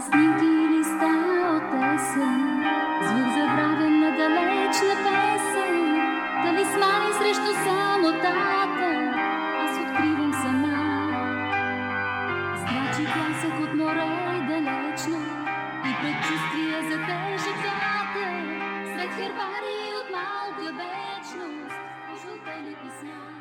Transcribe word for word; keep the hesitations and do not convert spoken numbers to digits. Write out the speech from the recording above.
снимки и листа от есен, звук забравен на далечна песен, талисмани срещу самотата, аз откривам сама. Здрачи пясък от море далечно и предчувствие за тежък вятър, сред хербари от малка вечност, жълтели писма.